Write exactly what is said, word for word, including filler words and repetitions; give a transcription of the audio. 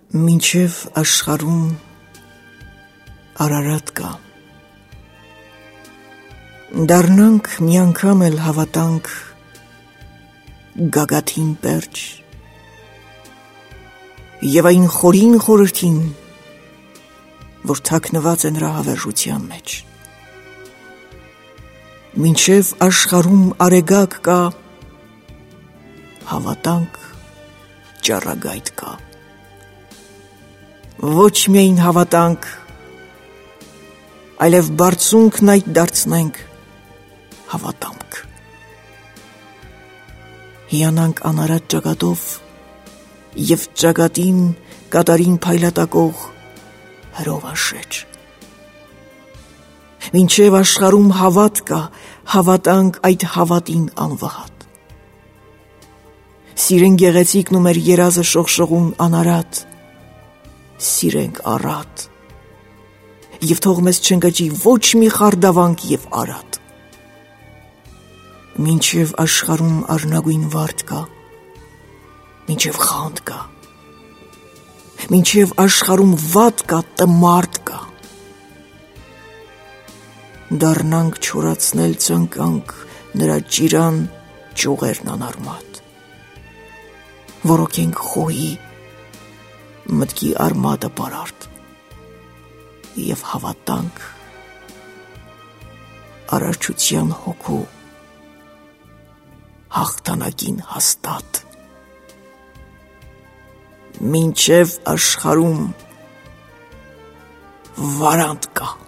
Մինչև աշխարհում Արարատ կա, դառնանք մի անգամ էլ հավատանք գագաթին պերճ և այն խորին խորհրդին, որ թաքնված է նրա հավերժության մեջ։ Մինչև աշխարհում արեգակ կա, հավատանք ճառագայթ կա։ Ոչ միայն հավատանք, այլև բարձունքն այդ դարձնենք հավատամք։ Հիանանք անարատ ճակատով և ճակատին կատարին փայլատակող հրովաշեջ։ Մինչև աշխարհում հավատ կա, հավատանք այդ հավատին անվհատ։ Սիրենք գեղեցիկն ու մեր երազը շողշողուն անարատ, սիրենք առատ, և թող մեզ չընկճի ոչ մի խարդավանք և արատ։ Մինչև աշխարհում արնագույն վարդ կա, մինչև խանդ կա, մինչև աշխարհում վատ կա, տմարդ կա, դառնանք չորացնել ցանկանք նրա ճիրան ճյուղերն անարմատ, որոքենք խոհի մտքի արմատը պարարտ և հավատանք արարչության հոգու հաղթանակին հաստատ։ Մինչև աշխարհում վարանդ կա։